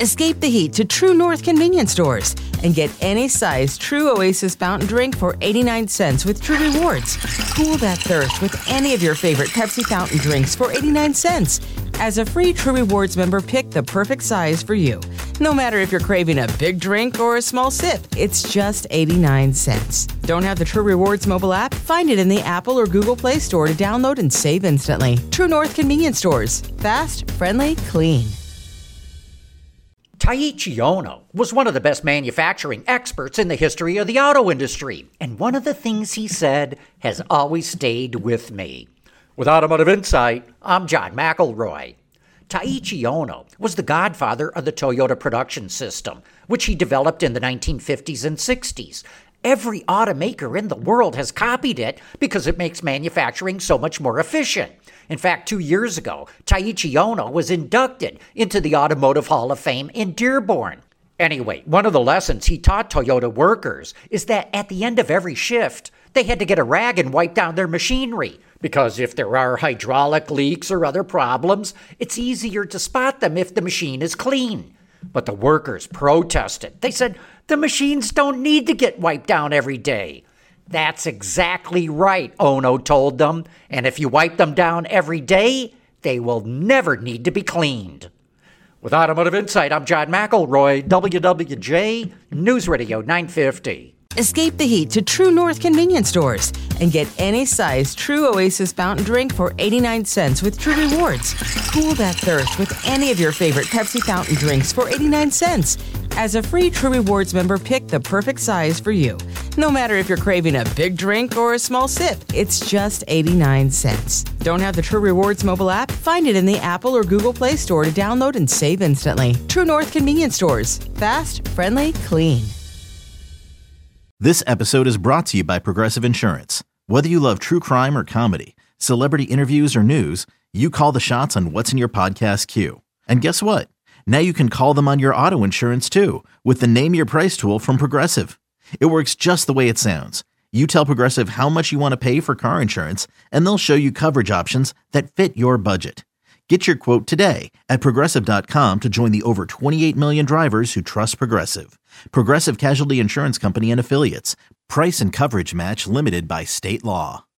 Escape the heat to True North convenience stores and get any size True Oasis fountain drink for 89 cents with True Rewards. Cool that thirst with any of your favorite Pepsi fountain drinks for 89 cents. As a free True Rewards member, pick the perfect size for you. No matter if you're craving a big drink or a small sip, it's just 89 cents. Don't have the True Rewards mobile app? Find it in the Apple or Google Play Store to download and save instantly. True North convenience stores. Fast, friendly, clean. Taiichi Ohno was one of the best manufacturing experts in the history of the auto industry, and one of the things he said has always stayed with me. With Automotive Insight, I'm John McElroy. Taiichi Ohno was the godfather of the Toyota production system, which he developed in the 1950s and 60s. Every automaker in the world has copied it because it makes manufacturing so much more efficient. In fact, 2 years ago, Taiichi Ohno was inducted into the Automotive Hall of Fame in Dearborn. Anyway, one of the lessons he taught Toyota workers is that at the end of every shift, they had to get a rag and wipe down their machinery, because if there are hydraulic leaks or other problems, it's easier to spot them if the machine is clean. But the workers protested. They said, the machines don't need to get wiped down every day. That's exactly right, Ohno told them. And if you wipe them down every day, they will never need to be cleaned. With Automotive Insight, I'm John McElroy, WWJ News Radio 950. Escape the heat to True North convenience stores and get any size True Oasis fountain drink for 89 cents with True Rewards. Cool that thirst with any of your favorite Pepsi fountain drinks for 89 cents. As a free True Rewards member, pick the perfect size for you. No matter if you're craving a big drink or a small sip, it's just 89 cents. Don't have the True Rewards mobile app? Find it in the Apple or Google Play Store to download and save instantly. True North convenience stores. Fast, friendly, clean. This episode is brought to you by Progressive Insurance. Whether you love true crime or comedy, celebrity interviews or news, you call the shots on what's in your podcast queue. And guess what? Now you can call them on your auto insurance too with the Name Your Price tool from Progressive. It works just the way it sounds. You tell Progressive how much you want to pay for car insurance, and they'll show you coverage options that fit your budget. Get your quote today at Progressive.com to join the over 28 million drivers who trust Progressive. Progressive Casualty Insurance Company and Affiliates. Price and coverage match limited by state law.